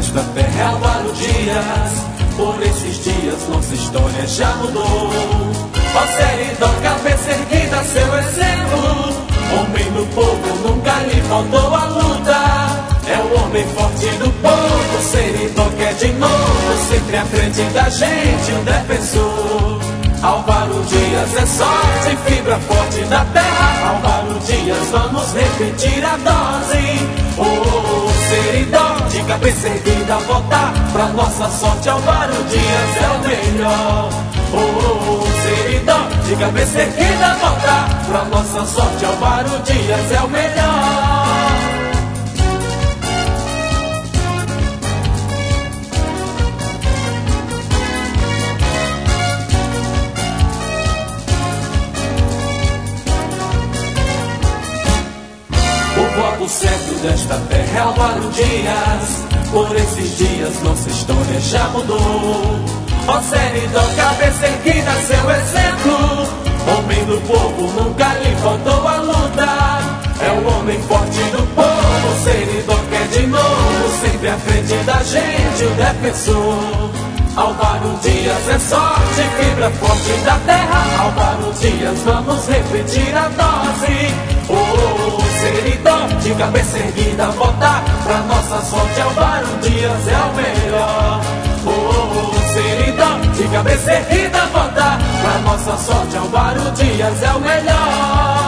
desta terra é Álvaro Dias. Por esses dias nossa história já mudou. Ó Seridó, cabeça erguida, seu exemplo. Homem do povo, nunca lhe faltou a luta. É o homem forte do povo, Seridó que é de novo, sempre à frente da gente, um defensor. Álvaro Dias é sorte, fibra forte da terra. Álvaro Dias, vamos repetir a dose. Seridó, de cabeça erguida, votar pra nossa sorte. Álvaro Dias é o melhor. Seridó, de cabeça erguida, votar pra nossa sorte. Álvaro Dias é o melhor. O voto certo desta terra é Álvaro Dias. Por esses dias nossa história já mudou. Ó Seridó, cabeça erguida, seu exemplo. Homem do povo, nunca lhe faltou a luta. É o homem forte do povo, Seridó que é de novo, sempre à frente da gente, o defensor. Álvaro Dias é sorte, fibra forte da terra. Álvaro Dias, vamos repetir a dose. Seridó, de cabeça erguida, votar pra nossa sorte. Álvaro Dias é o melhor. Seridó, de cabeça erguida, votar pra nossa sorte. Álvaro Dias é o melhor.